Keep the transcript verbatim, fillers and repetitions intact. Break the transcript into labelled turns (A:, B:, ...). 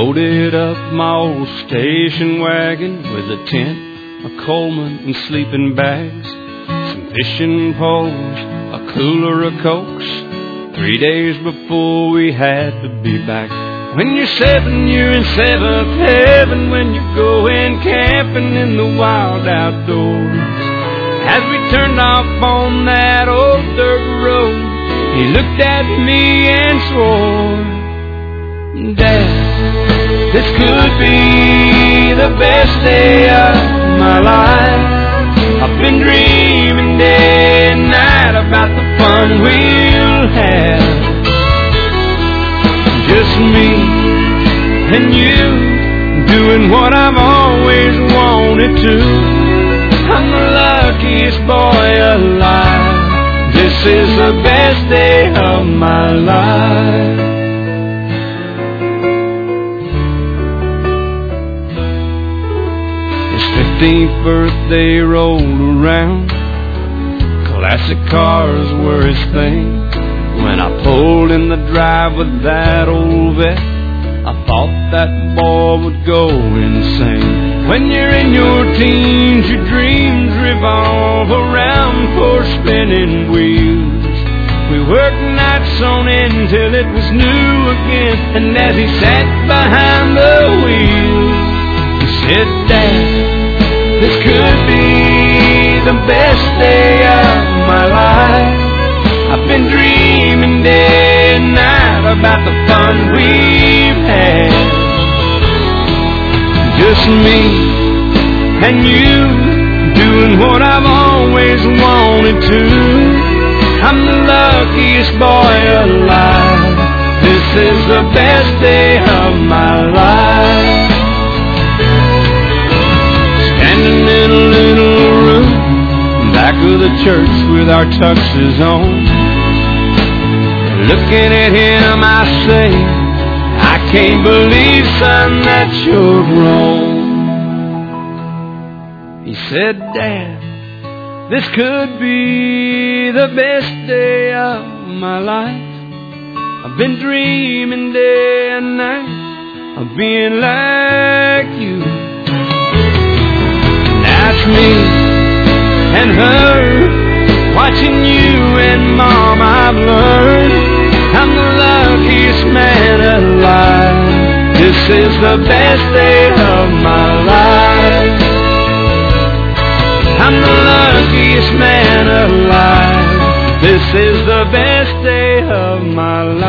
A: loaded up my old station wagon with a tent, a Coleman, and sleeping bags, some fishing poles, a cooler of Cokes. Three days before we had to be back. When you're seven, you're in seventh heaven when you're going camping in the wild outdoors. As we turned off on that old dirt road, he looked at me and swore, Dad, this could be the best day of my life. I've been dreaming day and night about the fun we'll have. Just me and you doing what I've always wanted to. I'm the luckiest boy alive. This is the best day of my life. His fifteenth birthday rolled around. Classic cars were his thing. When I pulled in the drive with that old vet, I thought that boy would go insane. When you're in your teens, your dreams revolve around four spinning wheels. We worked nights on end till it was new again. And as he sat behind the wheel, he said, Dad, this could be the best day of my life. I've been dreaming day and night about the fun we've had. Just me and you doing what I've always wanted to. I'm the luckiest boy alive. This is the best day of my life. Standing in a little room back of the church with our tuxes on, looking at him, I say, I can't believe, son, that you're wrong. He said, Dad, this could be the best day of my life. I've been dreaming day and night of being like you. Now it's me and her, watching you and Mom, I've learned I'm the luckiest man alive. This is the best day of my life. I'm the luckiest man alive. This is the best day of my life.